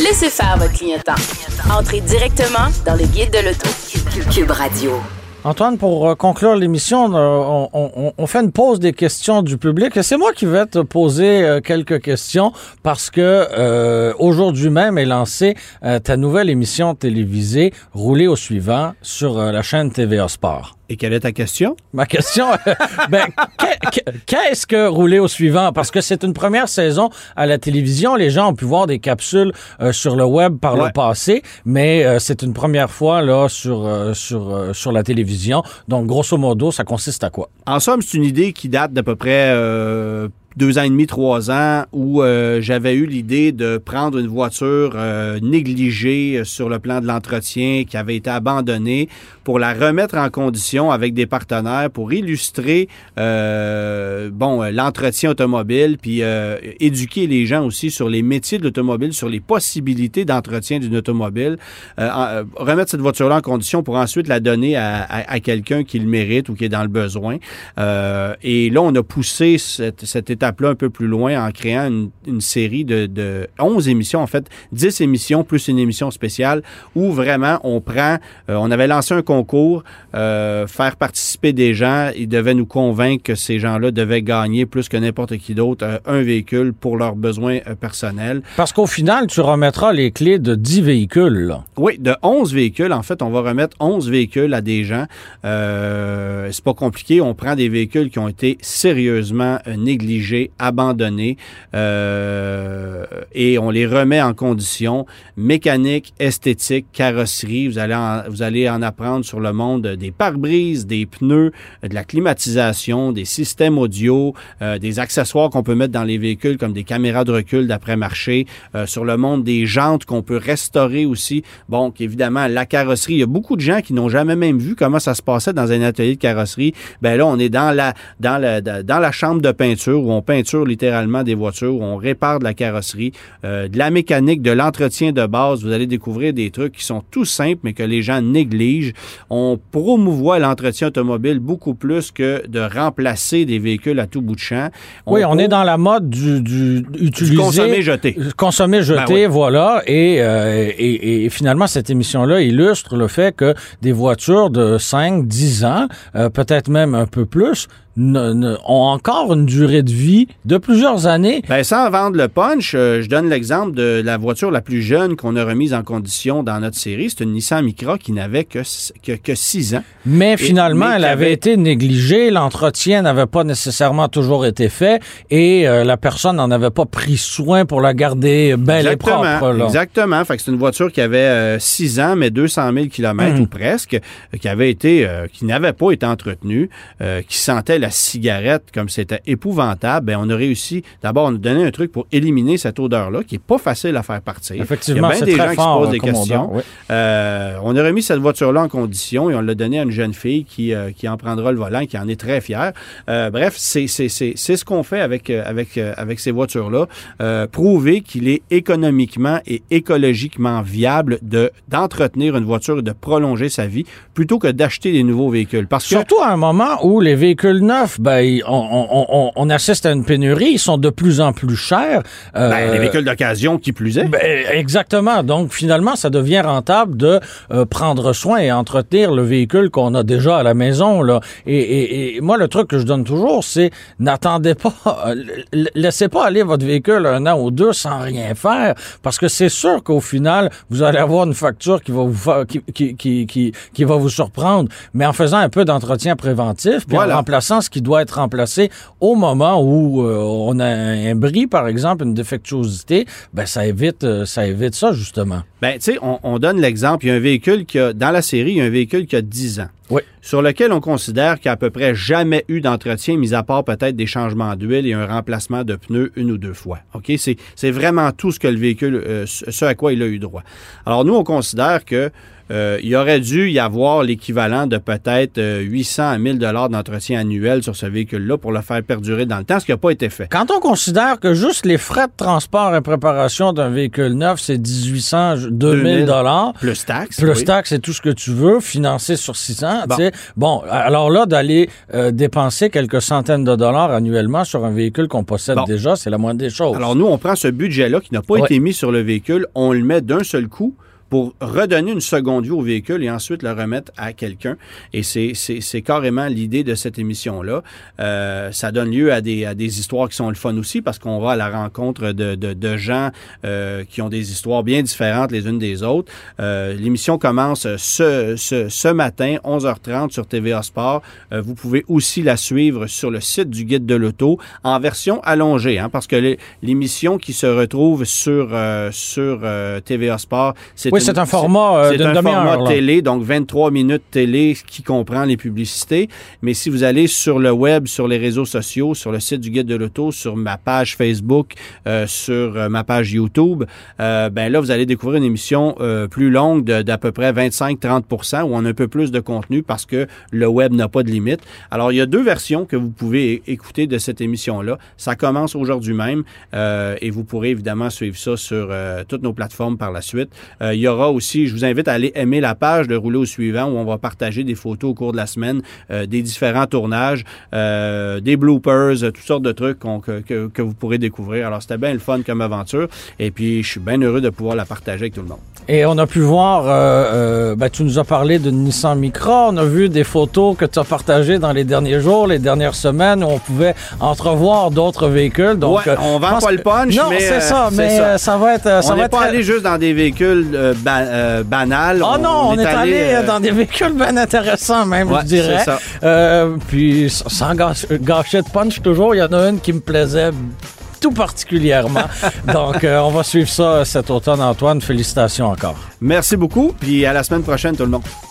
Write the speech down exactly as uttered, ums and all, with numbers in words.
Laissez faire votre clignotant. Entrez directement dans le guide de l'auto. Cube Radio. Antoine, pour conclure l'émission, on, on, on fait une pause des questions du public. Et c'est moi qui vais te poser quelques questions parce que euh, aujourd'hui même est lancée euh, ta nouvelle émission télévisée « Rouler au suivant » sur euh, la chaîne T V A Sport. Et quelle est ta question? Ma question, ben, qu'est-ce que rouler au suivant? Parce que c'est une première saison à la télévision. Les gens ont pu voir des capsules euh, sur le web par ouais. le passé, mais euh, c'est une première fois là sur euh, sur euh, sur la télévision. Donc, grosso modo, ça consiste à quoi? En somme, c'est une idée qui date d'à peu près euh, deux ans et demi, trois ans, où euh, j'avais eu l'idée de prendre une voiture euh, négligée sur le plan de l'entretien, qui avait été abandonnée, pour la remettre en condition avec des partenaires pour illustrer euh, bon l'entretien automobile, puis euh, éduquer les gens aussi sur les métiers de l'automobile, sur les possibilités d'entretien d'une automobile, euh, en, remettre cette voiture-là en condition pour ensuite la donner à, à, à quelqu'un qui le mérite ou qui est dans le besoin. Euh, et là, on a poussé cette, cette étape-là un peu plus loin en créant une, une série de, de onze émissions, en fait, dix émissions plus une émission spéciale où vraiment on prend, euh, on avait lancé un concours, euh, faire participer des gens, ils devaient nous convaincre que ces gens-là devaient gagner plus que n'importe qui d'autre euh, un véhicule pour leurs besoins euh, personnels. Parce qu'au final, tu remettras les clés de dix véhicules, là. Oui, de onze véhicules. En fait, on va remettre onze véhicules à des gens. Euh, c'est pas compliqué. On prend des véhicules qui ont été sérieusement euh, négligés, abandonnés, euh, et on les remet en condition mécanique, esthétique, carrosserie. Vous allez en, vous allez en apprendre sur le monde des pare-brises, des pneus, de la climatisation, des systèmes audio, euh, des accessoires qu'on peut mettre dans les véhicules comme des caméras de recul d'après-marché, euh, sur le monde des jantes qu'on peut restaurer aussi. Bon, évidemment, la carrosserie, il y a beaucoup de gens qui n'ont jamais même vu comment ça se passait dans un atelier de carrosserie. Ben là, on est dans la dans la dans la chambre de peinture où on peinture littéralement des voitures, où on répare de la carrosserie, euh, de la mécanique, de l'entretien de base. Vous allez découvrir des trucs qui sont tout simples mais que les gens négligent. On promouvoit l'entretien automobile beaucoup plus que de remplacer des véhicules à tout bout de champ. On oui, on pour... est dans la mode du, du, utiliser, du consommer-jeter. Consommer-jeter, ben oui. Voilà. Et, euh, et, et finalement, cette émission-là illustre le fait que des voitures de cinq, dix ans, euh, peut-être même un peu plus, Ne, ne, ont encore une durée de vie de plusieurs années. Bien, sans vendre le punch, euh, je donne l'exemple de la voiture la plus jeune qu'on a remise en condition dans notre série. C'est une Nissan Micra qui n'avait que, que, que six ans. Mais finalement, et, mais elle avait... avait été négligée. L'entretien n'avait pas nécessairement toujours été fait et euh, la personne n'en avait pas pris soin pour la garder belle exactement, et propre. Là. Exactement. Fait que c'est une voiture qui avait euh, six ans, mais deux cent mille kilomètres mmh. ou presque, euh, qui avait été, euh, qui n'avait pas été entretenue, euh, qui sentait la cigarette comme c'était épouvantable. Bien, on a réussi, d'abord, on a donné un truc pour éliminer cette odeur-là, qui n'est pas facile à faire partir. Effectivement, il y a bien des gens fort, qui se posent des questions. Oui. Euh, on a remis cette voiture-là en condition et on l'a donné à une jeune fille qui, euh, qui en prendra le volant et qui en est très fière. Euh, bref, c'est, c'est, c'est, c'est ce qu'on fait avec, avec, avec ces voitures-là. Euh, prouver qu'il est économiquement et écologiquement viable de, d'entretenir une voiture et de prolonger sa vie plutôt que d'acheter des nouveaux véhicules. Parce que, surtout à un moment où les véhicules neufs, ben, on, on, on, on assiste à une pénurie, ils sont de plus en plus chers. Euh, ben, les véhicules d'occasion qui plus est. Ben, exactement. Donc, finalement, ça devient rentable de euh, prendre soin et entretenir le véhicule qu'on a déjà à la maison, là. Et, et, et moi, le truc que je donne toujours, c'est n'attendez pas, euh, laissez pas aller votre véhicule un an ou deux sans rien faire, parce que c'est sûr qu'au final, vous allez avoir une facture qui va vous fa- qui, qui, qui, qui, qui va vous surprendre. Mais en faisant un peu d'entretien préventif, puis voilà. En remplaçant ce qui doit être remplacé au moment où euh, on a un bris, par exemple, une défectuosité, ben ça évite, euh, ça évite ça, justement. Ben, tu sais, on, on donne l'exemple. Il y a un véhicule qui a, dans la série, il y a un véhicule qui a dix ans. Oui. Sur lequel on considère qu'il n'y a à peu près jamais eu d'entretien, mis à part peut-être des changements d'huile et un remplacement de pneus une ou deux fois. OK? C'est, c'est vraiment tout ce que le véhicule, euh, ce à quoi il a eu droit. Alors, nous, on considère que Euh, il aurait dû y avoir l'équivalent de peut-être euh, huit cents à mille dollars d'entretien annuel sur ce véhicule-là pour le faire perdurer dans le temps, ce qui n'a pas été fait. Quand on considère que juste les frais de transport et préparation d'un véhicule neuf, c'est dix-huit cents, deux mille dollars. Plus taxes. Plus oui. taxes et tout ce que tu veux, financé sur six ans, hein, Bon. tu sais. Bon, alors là, d'aller euh, dépenser quelques centaines de dollars annuellement sur un véhicule qu'on possède Bon. déjà, c'est la moindre des choses. Alors nous, on prend ce budget-là qui n'a pas Ouais. été mis sur le véhicule, on le met d'un seul coup pour redonner une seconde vie au véhicule et ensuite le remettre à quelqu'un. Et c'est, c'est, c'est carrément l'idée de cette émission-là. Euh, ça donne lieu à des, à des histoires qui sont le fun aussi parce qu'on va à la rencontre de, de, de gens euh, qui ont des histoires bien différentes les unes des autres. Euh, l'émission commence ce, ce, ce matin, onze heures trente sur T V A Sport. Euh, vous pouvez aussi la suivre sur le site du Guide de l'auto en version allongée, hein, parce que l'émission qui se retrouve sur, euh, sur euh, T V A Sport, c'est Oui, c'est un format euh, c'est d'une un demi-heure. format là. télé, donc vingt-trois minutes télé qui comprend les publicités. Mais si vous allez sur le web, sur les réseaux sociaux, sur le site du Guide de l'auto, sur ma page Facebook, euh, sur euh, ma page YouTube, euh, ben là, vous allez découvrir une émission euh, plus longue de, d'à peu près vingt-cinq à trente pour cent où on a un peu plus de contenu parce que le web n'a pas de limite. Alors, il y a deux versions que vous pouvez é- écouter de cette émission-là. Ça commence aujourd'hui même euh, et vous pourrez évidemment suivre ça sur euh, toutes nos plateformes par la suite. Euh, il y aura aussi, je vous invite à aller aimer la page de Rouler au suivant où on va partager des photos au cours de la semaine, euh, des différents tournages, euh, des bloopers, toutes sortes de trucs qu'on, que, que, que vous pourrez découvrir. Alors, c'était bien le fun comme aventure et puis je suis bien heureux de pouvoir la partager avec tout le monde. Et on a pu voir, euh, euh, ben, tu nous as parlé de Nissan Micra, on a vu des photos que tu as partagées dans les derniers jours, les dernières semaines, où on pouvait entrevoir d'autres véhicules. Donc, ouais, on vend pas que... le punch, non, mais... c'est euh, ça, c'est mais ça. Euh, ça va être... Ça on n'est n'est pas être... allé juste dans des véhicules euh, ba- euh, banals. Oh non, on, on est, est allé, allé euh... dans des véhicules bien intéressants même, ouais, je dirais. C'est ça. Euh, puis sans gâch- gâcher de punch toujours, il y en a une qui me plaisait tout particulièrement. Donc, euh, on va suivre ça cet automne, Antoine. Félicitations encore. Merci beaucoup, puis à la semaine prochaine, tout le monde.